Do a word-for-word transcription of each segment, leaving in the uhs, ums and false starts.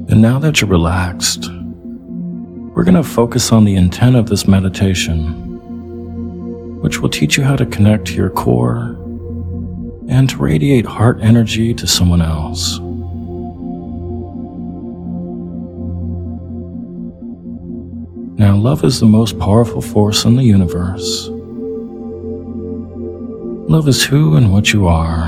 And now that you're relaxed, we're going to focus on the intent of this meditation, which will teach you how to connect to your core and to radiate heart energy to someone else. Now, love is the most powerful force in the universe. Love is who and what you are.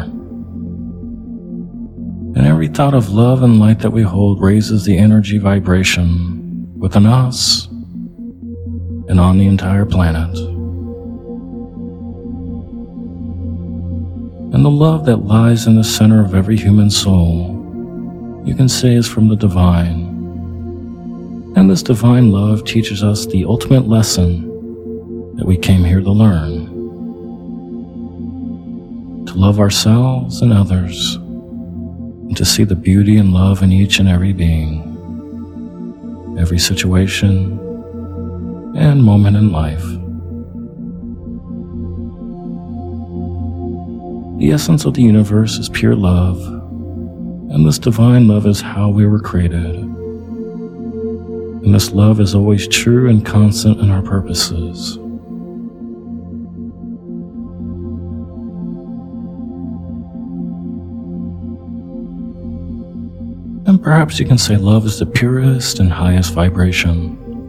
And every thought of love and light that we hold raises the energy vibration within us and on the entire planet. And the love that lies in the center of every human soul, you can say, is from the divine. And this divine love teaches us the ultimate lesson that we came here to learn: to love ourselves and others, and to see the beauty and love in each and every being, every situation and moment in life. The essence of the universe is pure love, and this divine love is how we were created. And this love is always true and constant in our purposes. And perhaps you can say love is the purest and highest vibration.